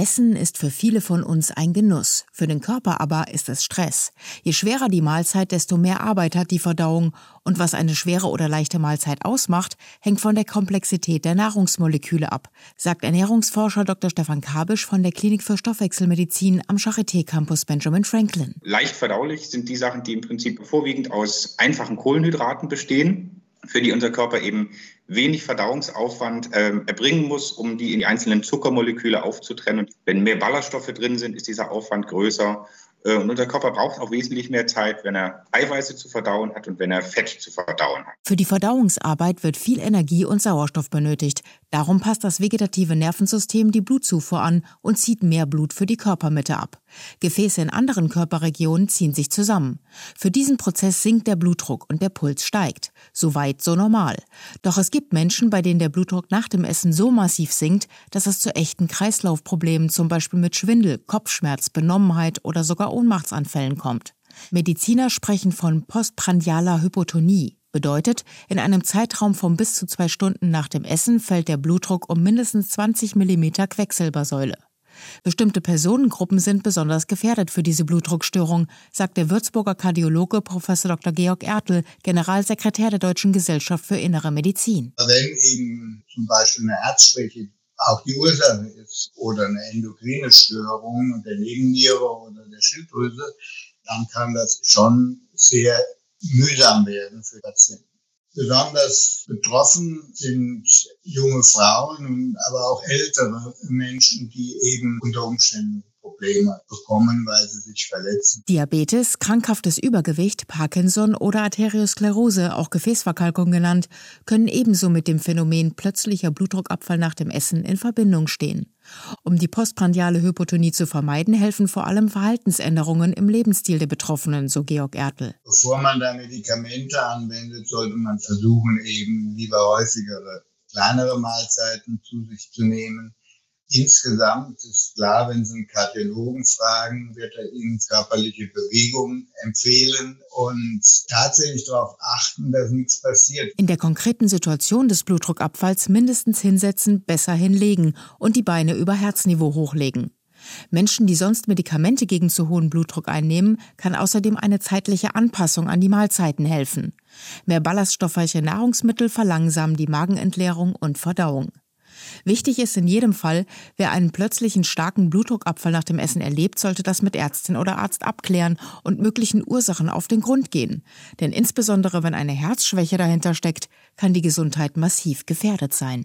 Essen ist für viele von uns ein Genuss, für den Körper aber ist es Stress. Je schwerer die Mahlzeit, desto mehr Arbeit hat die Verdauung. Und was eine schwere oder leichte Mahlzeit ausmacht, hängt von der Komplexität der Nahrungsmoleküle ab, sagt Ernährungsforscher Dr. Stefan Kabisch von der Klinik für Stoffwechselmedizin am Charité Campus Benjamin Franklin. Leicht verdaulich sind die Sachen, die im Prinzip vorwiegend aus einfachen Kohlenhydraten bestehen, für die unser Körper eben wenig Verdauungsaufwand erbringen muss, um die in die einzelnen Zuckermoleküle aufzutrennen. Und wenn mehr Ballaststoffe drin sind, ist dieser Aufwand größer. Und unser Körper braucht auch wesentlich mehr Zeit, wenn er Eiweiße zu verdauen hat und wenn er Fett zu verdauen hat. Für die Verdauungsarbeit wird viel Energie und Sauerstoff benötigt. Darum passt das vegetative Nervensystem die Blutzufuhr an und zieht mehr Blut für die Körpermitte ab. Gefäße in anderen Körperregionen ziehen sich zusammen. Für diesen Prozess sinkt der Blutdruck und der Puls steigt. So weit, so normal. Doch es gibt Menschen, bei denen der Blutdruck nach dem Essen so massiv sinkt, dass es zu echten Kreislaufproblemen, zum Beispiel mit Schwindel, Kopfschmerz, Benommenheit oder sogar Ohnmachtsanfällen kommt. Mediziner sprechen von postprandialer Hypotonie. Bedeutet, in einem Zeitraum von bis zu 2 Stunden nach dem Essen fällt der Blutdruck um mindestens 20 mm Quecksilbersäule. Bestimmte Personengruppen sind besonders gefährdet für diese Blutdruckstörung, sagt der Würzburger Kardiologe Prof. Dr. Georg Ertl, Generalsekretär der Deutschen Gesellschaft für Innere Medizin. Wenn eben zum Beispiel eine Herzschwäche auch die Ursache ist oder eine endokrine Störung der Nebenniere oder der Schilddrüse, dann kann das schon sehr mühsam werden für Patienten. Besonders betroffen sind junge Frauen, aber auch ältere Menschen, die eben unter Umständen Probleme bekommen, weil sie sich verletzen. Diabetes, krankhaftes Übergewicht, Parkinson oder Arteriosklerose, auch Gefäßverkalkung genannt, können ebenso mit dem Phänomen plötzlicher Blutdruckabfall nach dem Essen in Verbindung stehen. Um die postprandiale Hypotonie zu vermeiden, helfen vor allem Verhaltensänderungen im Lebensstil der Betroffenen, so Georg Ertl. Bevor man da Medikamente anwendet, sollte man versuchen, eben lieber häufigere, kleinere Mahlzeiten zu sich zu nehmen. Insgesamt ist klar, wenn Sie einen Kardiologen fragen, wird er Ihnen körperliche Bewegung empfehlen und tatsächlich darauf achten, dass nichts passiert. In der konkreten Situation des Blutdruckabfalls mindestens hinsetzen, besser hinlegen und die Beine über Herzniveau hochlegen. Menschen, die sonst Medikamente gegen zu hohen Blutdruck einnehmen, kann außerdem eine zeitliche Anpassung an die Mahlzeiten helfen. Mehr ballaststoffreiche Nahrungsmittel verlangsamen die Magenentleerung und Verdauung. Wichtig ist in jedem Fall, wer einen plötzlichen starken Blutdruckabfall nach dem Essen erlebt, sollte das mit Ärztin oder Arzt abklären und möglichen Ursachen auf den Grund gehen. Denn insbesondere wenn eine Herzschwäche dahinter steckt, kann die Gesundheit massiv gefährdet sein.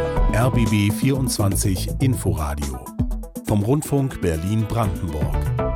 RBB 24 Inforadio vom Rundfunk Berlin-Brandenburg.